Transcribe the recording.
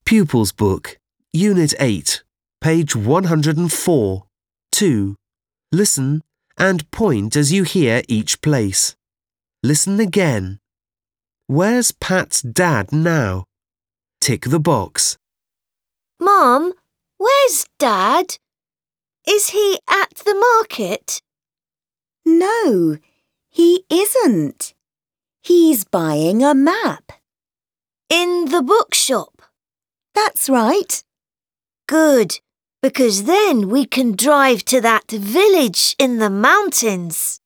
Pupils Book, Unit 8, page 104. 2. Listen and point as you hear each place. Listen again. Where's Pat's dad now? Tick the box. Mum, where's Dad? Is he at the market? No, he isn't. He's buying a map. In the bookshop? That's right. Good, because then we can drive to that village in the mountains.